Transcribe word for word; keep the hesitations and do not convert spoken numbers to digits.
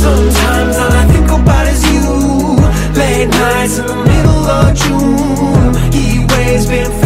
Sometimes all I think about is you. Late nights in the middle of June, heat waves been